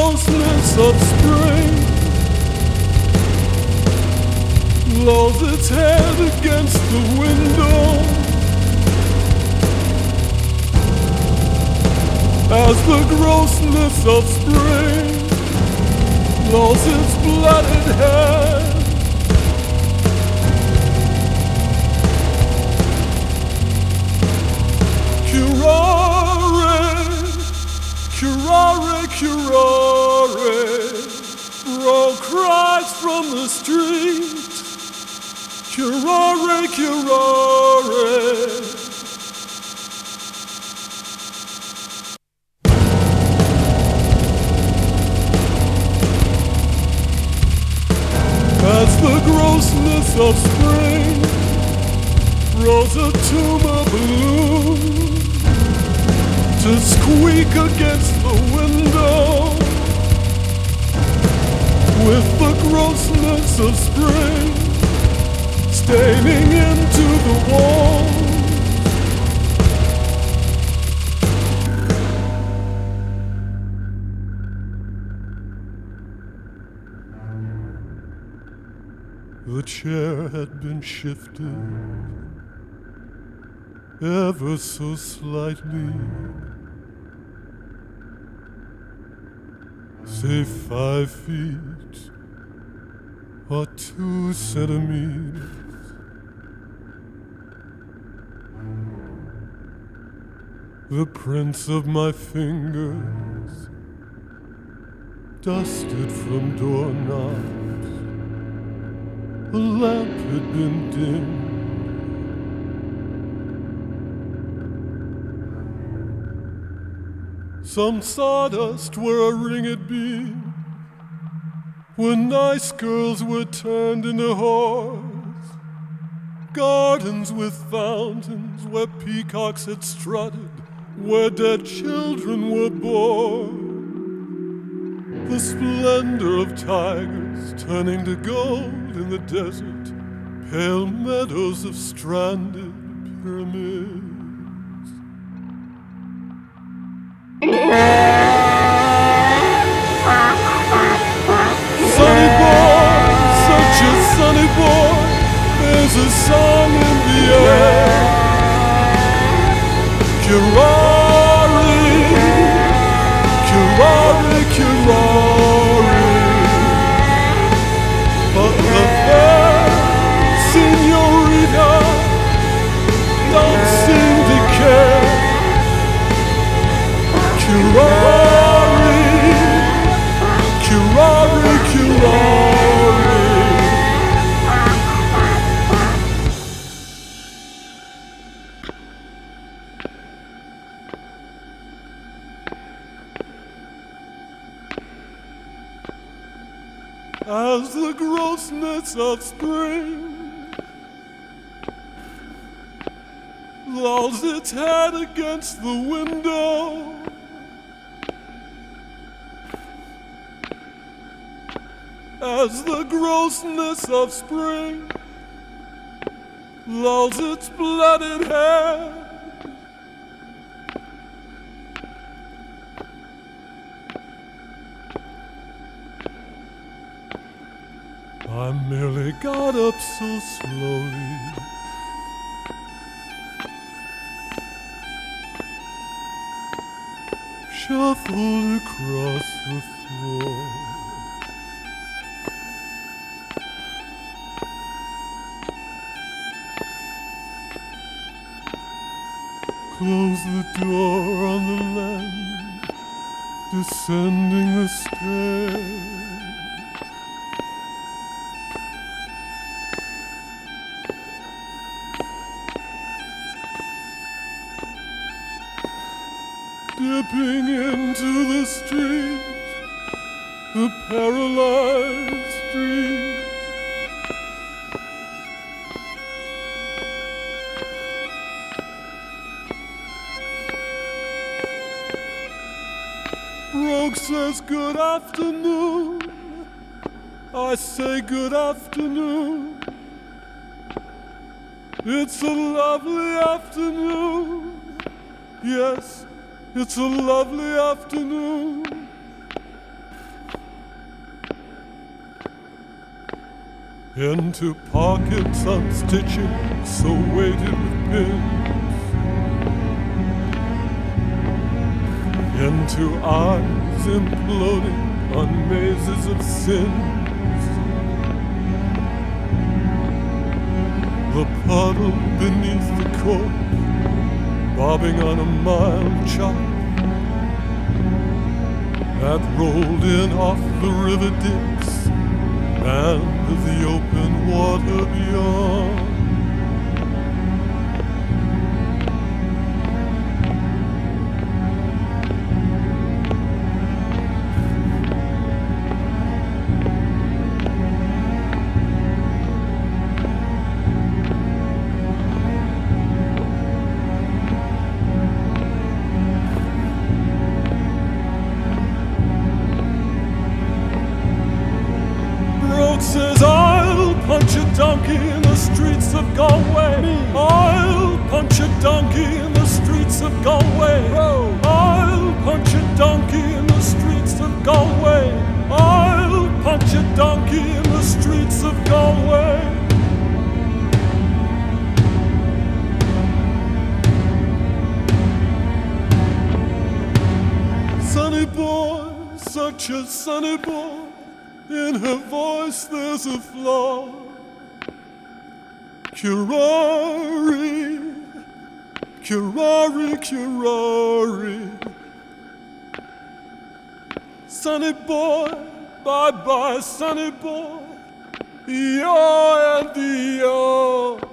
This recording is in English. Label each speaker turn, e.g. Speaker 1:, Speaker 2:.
Speaker 1: grossness of spring lolls its head against the window as the grossness of spring lolls its blooded head. Curare, curare, curare, roll cries from the street. Curare, curare. As the grossness of spring rolls a tumor balloon to squeak against the window with the grossness of spring staining into the wall. The chair had been shifted ever so slightly, say 5 feet or 2 centimeters. The prints of my fingers dusted from doorknobs. The lamp had been dimmed. Some sawdust where a ring had been, when nice girls were turned into whores. Gardens with fountains where peacocks had strutted, where dead children were born. The splendor of tigers turning to gold in the desert, pale meadows of stranded pyramids. Sonny boy, such a sunny boy, there's a song in the air. Curare, curare, curare. But the fair señorita don't seem to care. Curare, curare, curare. As the grossness of spring lolls its head against the window, as the grossness of spring lolls its blooded head, I merely got up so slowly, shuffled across the floor. Close the door on the land, descending the stairs. Dipping into the street, the paralyzed street. Broke says good afternoon, I say good afternoon. It's a lovely afternoon, yes, it's a lovely afternoon. into pockets unstitching, so weighted with pins, into eyes imploding on mazes of sins. The puddle beneath the court, bobbing on a mild chop that rolled in off the river dips and the open water beyond. Says I'll punch a donkey in the streets of Galway. I'll punch a donkey in the streets of Galway. I'll punch a donkey in the streets of Galway. I'll punch a donkey in the streets of Galway. Sonny boy, such a sonny boy. In her voice there's a flaw. Curari, curari, curari. Sonny boy, bye-bye, sonny boy. Yo and yo.